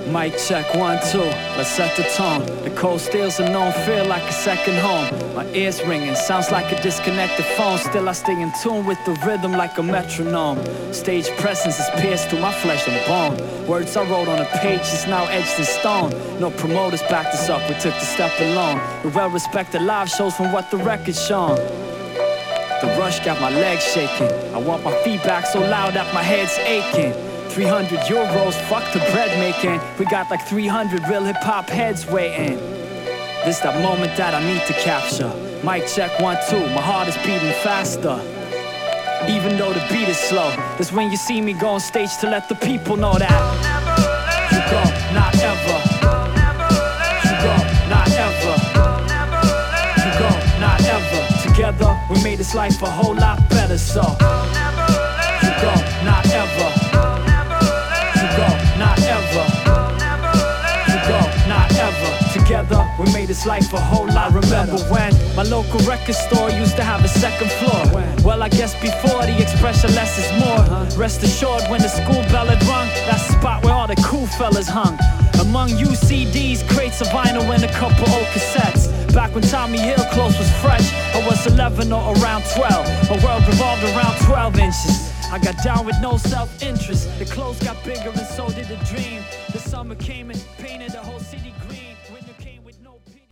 Mic check, 1, 2, let's set the tone. The cold steel's a known feel like a second home. My ears ringing, sounds like a disconnected phone. Still I stay in tune with the rhythm like a metronome. Stage presence is pierced through my flesh and bone. Words I wrote on a page is now etched in stone. No promoters backed us up, we took the step alone. We well-respected live shows from what the record's shown. The rush got my legs shaking. I want my feedback so loud that my head's aching. 300 euros, fuck the bread making. We got like 300 real hip-hop heads waiting. This that moment that I need to capture. Mic check, 1, 2, my heart is beating faster. Even though the beat is slow, that's when you see me go on stage to let the people know that you go, not ever. You go, not ever. You go, not ever. Together, we made this life a whole lot better, so you go, not ever. Not ever. You go, not ever. Together, we made this life a whole lot. Remember when my local record store used to have a second floor? Well, I guess before the expression less is more. Rest assured, when the school bell had rung, that's the spot where all the cool fellas hung. Among UCDs, crates of vinyl and a couple old cassettes. Back when Tommy Hill clothes was fresh, I was 11 or around 12. My world revolved around 12 inches. I got down with no self-interest. The clothes got bigger and so did the dream. The summer came and painted the whole city green. Winter came with no pity.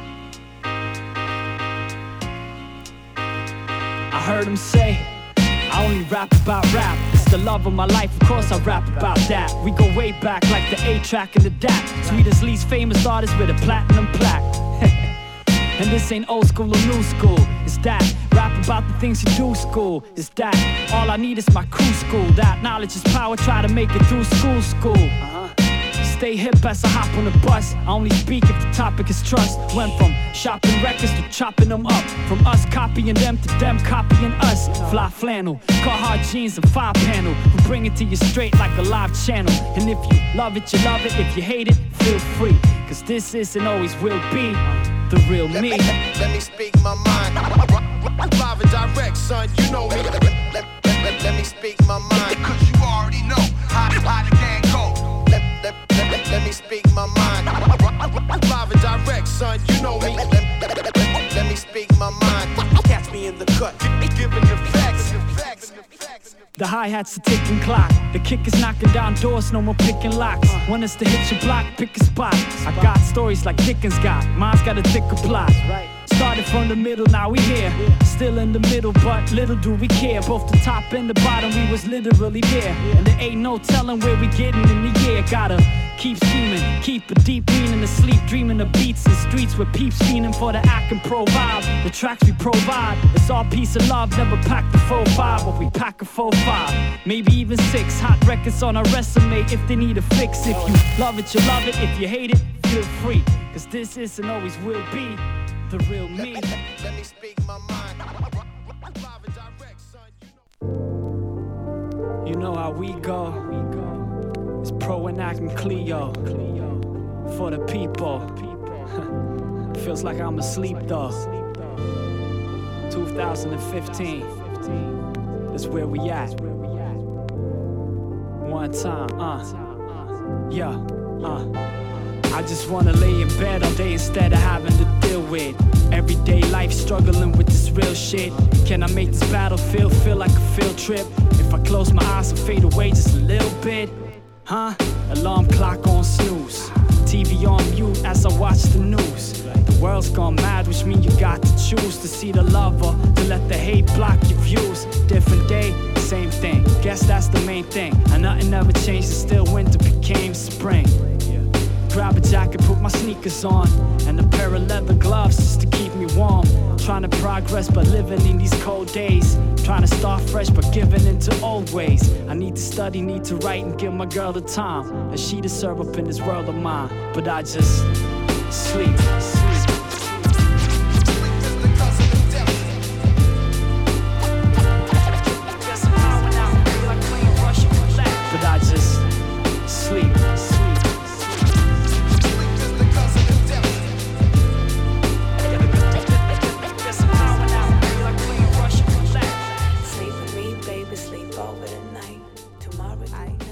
I heard him say, I only rap about rap. It's the love of my life, of course I rap about that. We go way back like the A-Track and the DAT. Sweden's least famous artist with a platinum plaque. And this ain't old school or new school, it's that. Rap about the things you do school, it's that. All I need is my crew school. That knowledge is power, try to make it through school. Stay hip as I hop on the bus. I only speak if the topic is trust. Went from shopping records to chopping them up. From us copying them to them copying us. Fly flannel, Carhartt jeans and 5-panel. We bring it to you straight like a live channel. And if you love it, you love it. If you hate it, feel free. Cause this is and always will be the real me. Let me speak my mind. Live and direct, son, you know me. Let me speak my mind. Cause you already know how the gang go. Let me speak my mind. Live and direct, son, you know me. Let me speak my mind. Catch me in the cut, giving the facts. The hi-hat's a ticking clock. The kick is knocking down doors, no more picking locks. Want us to hit your block, pick a spot. I got stories like Dickens got. Mine's got a thicker plot. Started from the middle, now we here. Still in the middle, but little do we care. Both the top and the bottom, we was literally there. And there ain't no telling where we getting in the year. Gotta keep scheming, keep a deep meaning to sleep, dreaming of beats and streets with peeps fiending for the act and pro vibe. The tracks we provide, it's all peace and love. Never pack the 4-5, but we pack a 4-5. Maybe even 6 hot records on our resume if they need a fix. If you love it, you love it. If you hate it, feel free. Cause this is and always will be the real me. Let me speak my mind. Live and direct, son, you know how we go. It's Pro and Act and Cleo. For the people. Feels like I'm asleep though. 2015. That's where we at. One time, yeah, I just wanna lay in bed all day instead of having to deal with everyday life, struggling with this real shit. Can I make this battlefield feel like a field trip? If I close my eyes and fade away just a little bit, huh? Alarm clock on snooze, TV on mute as I watch the news. The world's gone mad, which means you got to choose to see the love or to let the hate block your views. Different day, same thing. Guess that's the main thing. And nothing ever changed, and still winter became spring. Grab a jacket, put my sneakers on, and a pair of leather gloves just to keep me warm. Trying to progress but living in these cold days. Trying to start fresh but giving into old ways. I need to study, need to write and give my girl the time that she deserve up in this world of mine. But I just sleep. But I just sleep. Sleep with me, baby, sleep over the night. Tomorrow night.